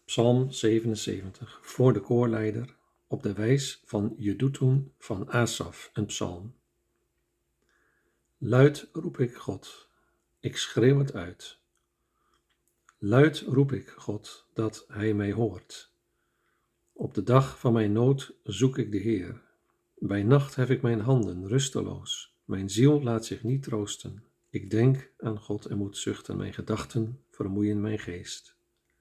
Psalm 77 voor de koorleider op de wijs van Jeduthun van Asaf, een psalm. Luid roep ik God, ik schreeuw het uit. Luid roep ik God, dat Hij mij hoort. Op de dag van mijn nood zoek ik de Heer. Bij nacht hef ik mijn handen rusteloos. Mijn ziel laat zich niet troosten. Ik denk aan God en moet zuchten. Mijn gedachten vermoeien mijn geest.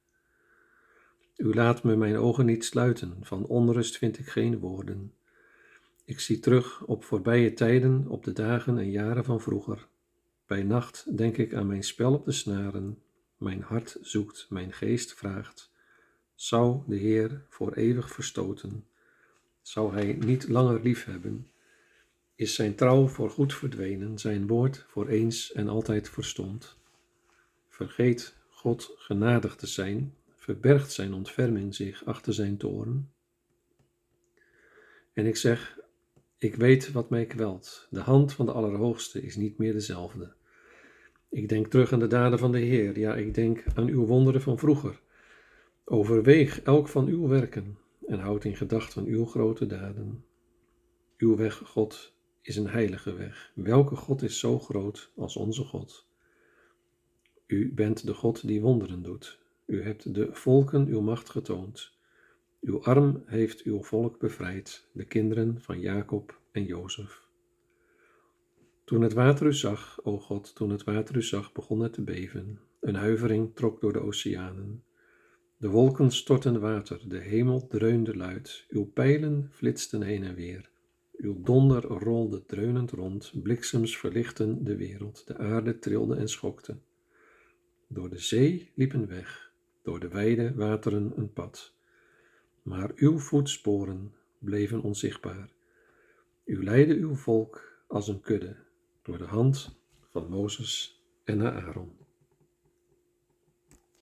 U laat me mijn ogen niet sluiten. Van onrust vind ik geen woorden. Ik zie terug op voorbije tijden, op de dagen en jaren van vroeger. Bij nacht denk ik aan mijn spel op de snaren. Mijn hart zoekt, mijn geest vraagt. Zou de Heer voor eeuwig verstoten? Zou Hij niet langer liefhebben? Is zijn trouw voor goed verdwenen, zijn woord voor eens en altijd verstomd? Vergeet God genadig te zijn, verbergt zijn ontferming zich achter zijn toorn? En ik zeg, ik weet wat mij kwelt, de hand van de Allerhoogste is niet meer dezelfde. Ik denk terug aan de daden van de Heer, ja, ik denk aan uw wonderen van vroeger. Overweeg elk van uw werken en houd in gedachten uw grote daden. Uw weg, God, is een heilige weg. Welke God is zo groot als onze God? U bent de God die wonderen doet. U hebt de volken uw macht getoond. Uw arm heeft uw volk bevrijd, de kinderen van Jacob en Jozef. Toen het water u zag, o God, toen het water u zag, begon het te beven. Een huivering trok door de oceanen. De wolken stortten water, de hemel dreunde luid. Uw pijlen flitsten heen en weer. Uw donder rolde dreunend rond, bliksems verlichtten de wereld. De aarde trilde en schokte. Door de zee liep een weg, door de wijde wateren een pad. Maar uw voetsporen bleven onzichtbaar. U leidde uw volk als een kudde door de hand van Mozes en Aaron.